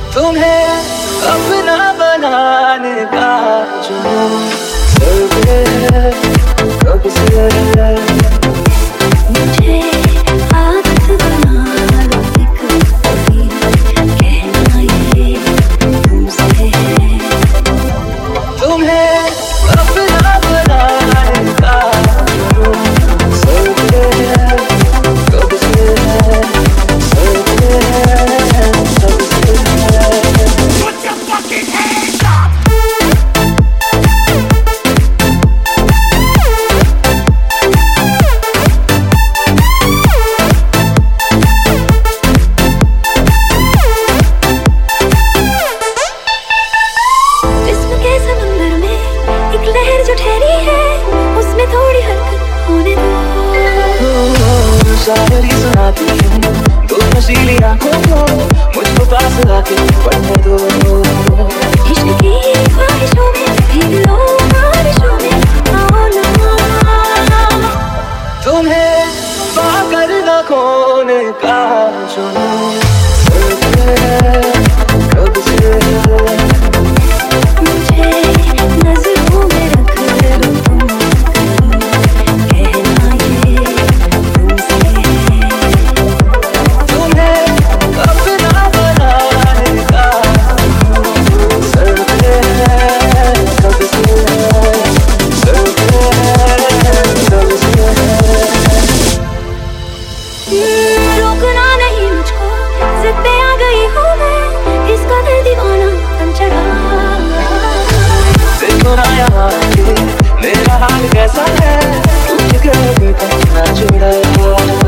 तुम्हें अपना बनाने का जुनून कब से मुझे आदत बना लो एक कभी कहना ये तुमसे है। तुम्हें अपना बनाने का जुनून कब से Put your fucking hands up! जिस्म के समंदर में एक लहर जो ठहरी है, उसमें थोड़ी हरकत होने दो। शायरी सुनाती हूँ दो नशीली आंखों को, मुझको पास लाके पढ़ने दो। इश्क की ख्वाहिशों में भीग लो बारिशों में, आओ ना। तुम्हें पाकर न खोने का जुनून कब से मुझे नजरों में रख लो तुम कभी कहना ये तुमसे है। तुम्हें अपना बनाने का जुनून कब से रोकना नहीं मुझको, जिद पे आ गई हूँ मैं, इस कदर दीवाना बन चढ़ा। देखो ना यहाँ के मेरा हाल कैसा है, तुझे कभी तक ना जुड़ा।